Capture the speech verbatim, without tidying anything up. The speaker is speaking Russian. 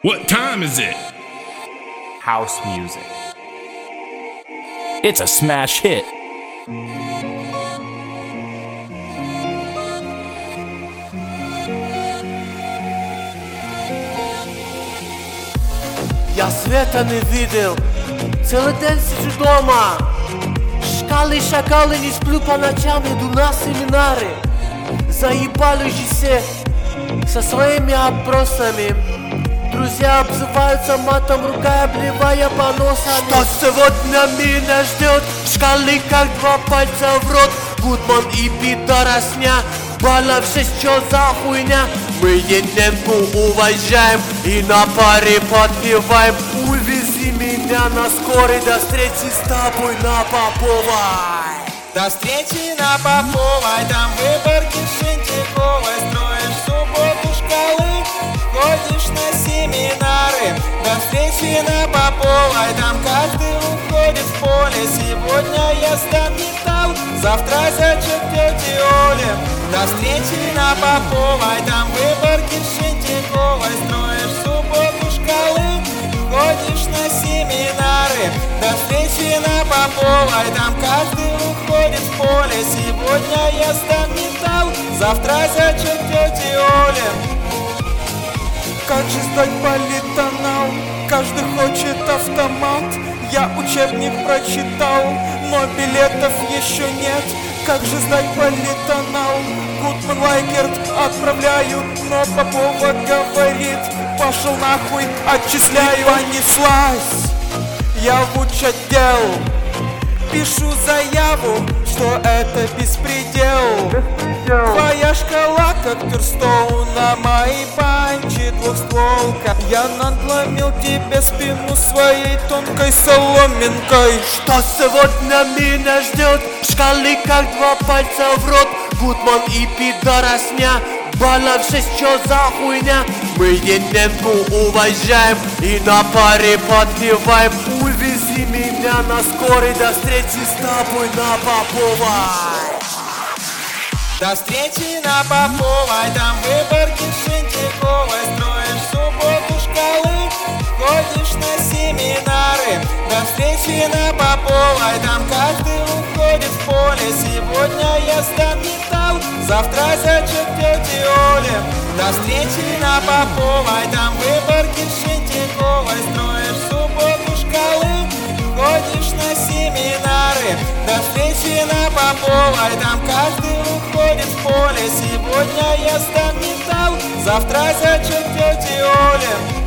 What time is it? House music. It's a smash hit. Я света не видел, целый день сижу дома. Шкалы, шакалы, не сплю по ночам, иду на семинары. Заебали же все со своими опросами. Друзья обзываются матом, ругая, обливая поносами. Что сегодня меня ждет? Шкалы как два пальца в рот. Гудман и пидоросня, баллов шесть, чё за хуйня? Мы Ененку уважаем и на паре подпеваем. Увези меня на скорой, до встречи с тобой на Поповой. До встречи на Поповой, там выборки Шинтиковой. Строишь субботу шкалы, ходишь на семинары. До встречи на Поповой, там каждый уходит в поле. Сегодня я сдам металл, завтра зачет тети Оли. До встречи на Поповой, там выборки Шинтиковой. Строишь субботу шкалы, ходишь на семинары. До встречи на Поповой, там каждый уходит в поле. Сегодня я сдам металл, завтра зачет тети Оли. Как же сдать политонал? Каждый хочет автомат. Я учебник прочитал, но билетов еще нет. Как же сдать политонал? Гудман, Лайкерт отправляют, но Попова говорит: пошел нахуй, отчисляю. И понеслась я в учотдел, пишу заяву, что это беспредел. Твоя шкала как Тирстоун, на моей панче двухстволка. Я надломил тебе спину своей тонкой соломинкой. Что сегодня меня ждет? Шкалы как два пальца в рот. Гудман и пидоросня, баллов шесть, чё за хуйня? Мы Ененку уважаем и на паре подпеваем. Увези меня на скорой, до встречи с тобой на Поповой. До встречи на Поповой, там выборки Шинтиковой. Строишь субботу шкалы, ходишь на семинары. До встречи на Поповой, там каждый уходит в поле. Сегодня я сдам металл, завтра зачет тети Оли. До встречи на Поповой, там выборки Шинтиковой. Строишь субботу шкалы, ходишь на семинары. До встречи на Поповой, там каждый уходит в поле. Сегодня я сдам металл, завтра зачет тети Оли.